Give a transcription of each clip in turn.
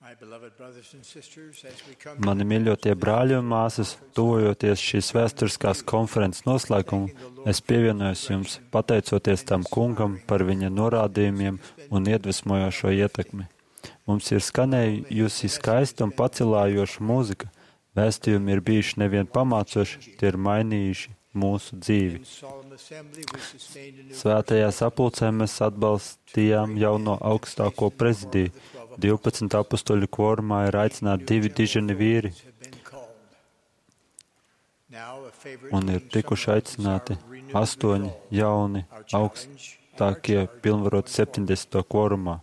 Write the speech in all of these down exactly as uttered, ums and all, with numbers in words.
Mani mīļotie brāļi un māsas, tuvojoties šīs vēsturiskās konferences noslēgumu, es pievienojos jums, pateicoties tam kungam par viņa norādījumiem un iedvesmojošo ietekmi. Mums ir skanējusi skaista un pacilājoša mūzika. Vēstījumi ir bijuši nevien pamācoši, tie ir mainījuši mūsu dzīvi. Svētajā sapulcē mēs atbalstījām jauno augstāko prezidiju. divpadsmit apustuļu kvorumā ir aicināti divi diženi vīri un ir tikuši aicināti astoņi jauni augstākie pilnvaroti septiņdesmito kvorumā.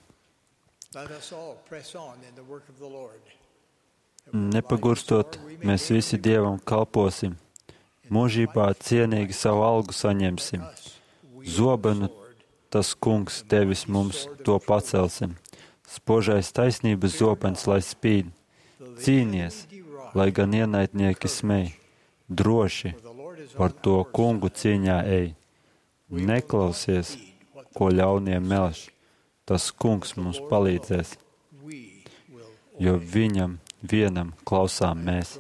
Nepagurstot, mēs visi Dievam kalposim. Mūžībā cienīgi savu algu saņemsim. Zobenu tas kungs devis mums, to pacelsim. Spožais taisnības zobens, lai spīd. Cīnies, lai gan ienaidnieki smej. Droši par to kungu cīņā ej. Neklausies, ko ļaunie melš. Tas kungs mums palīdzēs, jo viņam vienam klausām mēs.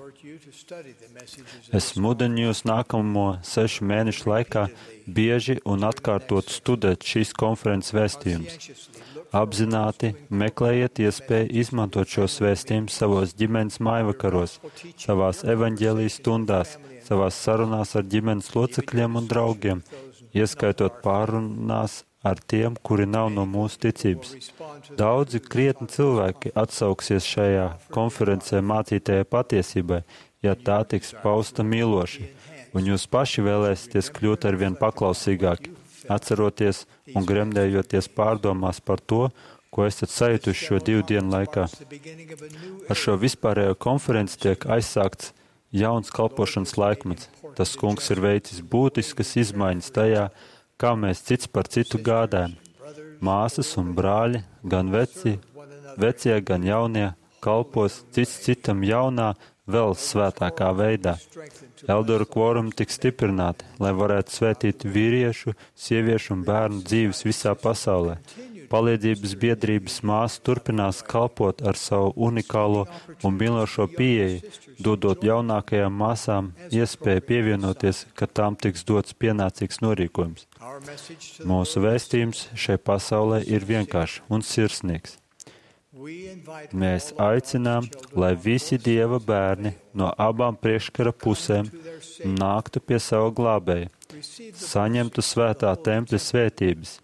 Es mudinu jūs nākamo sešu mēnešu laikā bieži un atkārtot studēt šīs konferences vēstījumus. Apzināti meklējiet iespēju izmantot šos vēstījumus savos ģimenes mājvakaros, savās evaņģēlijas stundās, savās sarunās ar ģimenes locekļiem un draugiem, ieskaitot pārunās ar tiem, kuri nav no mūsu ticības. Daudzi krietni cilvēki atsauksies šajā konferencē mācītajai patiesībai, ja tā tiks pausta mīloši, un jūs paši vēlēsieties kļūt arvien paklausīgāki, atceroties un gremdējoties pārdomās par to, ko esat sajutuši šo divu dienu laikā. Ar šo vispārējo konferenci tiek aizsākts jauns kalpošanas laikmets. Tas kungs ir veicis būtiskas izmaiņas tajā, kā mēs cits par citu gādājam. Māsas un brāļi, gan veci, vecie, gan jaunie, kalpos cits citam jaunā, vēl svētākā veidā. Eldoru kvorumi tiks stiprināti, lai varētu svētīt vīriešu, sieviešu un bērnu dzīves visā pasaulē. Palīdzības biedrības māsa turpinās kalpot ar savu unikālo un mīlošo pieeju, dodot jaunākajām māsām iespēju pievienoties, kad tām tiks dots pienācīgs norīkojums. Mūsu vēstījums šai pasaulē ir vienkāršs un sirsnīgs. Mēs aicinām, lai visi Dieva bērni no abām priekškara pusēm nāktu pie sava glābēja, saņemtu svētā tempļa svētības,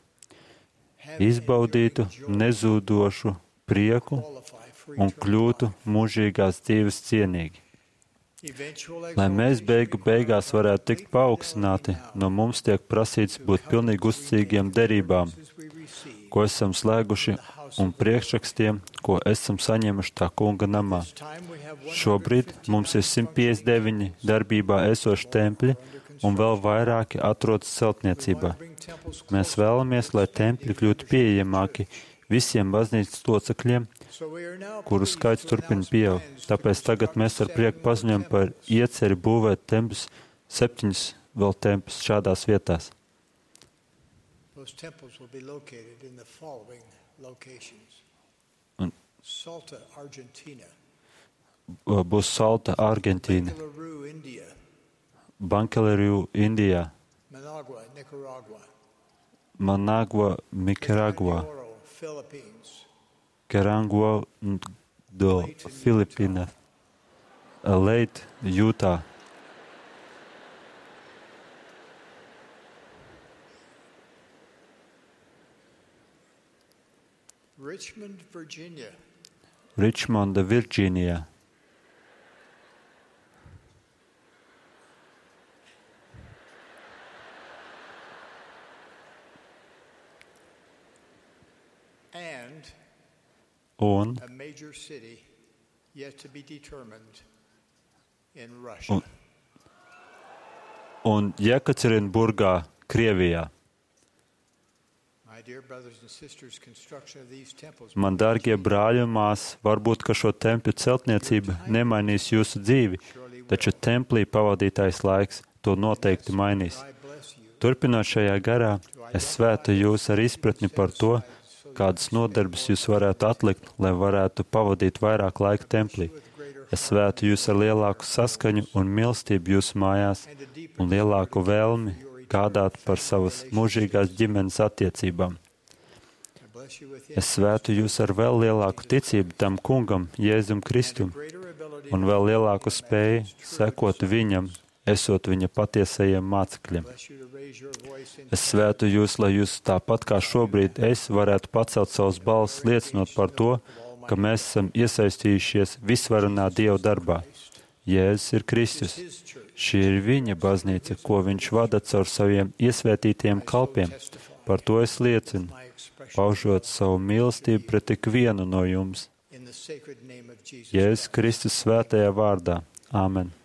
izbaudītu nezūdošu prieku un kļūtu mūžīgās dzīves cienīgi. Lai mēs beigu beigās varētu tikt paaugstināti, no mums tiek prasīts būt pilnīgi uzticīgiem derībām, ko esam slēguši, un priekšrakstiem, ko esam saņēmuši tā kunga namā. Šobrīd mums ir simt piecdesmit deviņi darbībā esoši tempļi, un vēl vairāki atrodas celtniecībā. Mēs vēlamies, lai tempļi kļūtu pieejamāki visiem baznīcas locekļiem, kuru skaits turpina pieaugt. Tāpēc tagad mēs ar prieku paziņojam par ieceri būvēt tempļus, septiņus vēl tempļus šādās vietās. Un būs Salta, Argentīna, Bankeleriju, Indijā, Managua, Nikaragua, Karangua, do Filipīna, Leit, Jūtā, Richmond, Virginia. Richmonda, Virģīnijā, and un, a major city yet to be determined in Russia. un, un Jekaterinburgā, Krievijā. Man, dārgie brāļi un māsas, varbūt, ka šo tempļu celtniecība nemainīs jūsu dzīvi, taču templī pavadītais laiks to noteikti mainīs. Turpinot šajā garā, es svētu jūs ar izpratni par to, kādas nodarbes jūs varētu atlikt, lai varētu pavadīt vairāk laika templī. Es svētu jūs ar lielāku saskaņu un mīlestību jūsu mājās un lielāku vēlmi gādāt par savas mūžīgās ģimenes attiecībām. Es svētu jūs ar vēl lielāku ticību tam kungam, Jēzum Kristum, un vēl lielāku spēju sekot viņam, esot viņa patiesajiem mācekļiem. Es svētu jūs, lai jūs tāpat kā šobrīd es varētu pacelt savus balsis liecinot par to, ka mēs esam iesaistījušies visvarenā Dieva darbā. Jēzus ir Kristus. Šī ir viņa baznīca, ko viņš vada caur saviem iesvētītiem kalpiem. Par to es liecinu, paužot savu mīlestību pret ikvienu no jums. Jēzus Kristus svētajā vārdā. Āmen.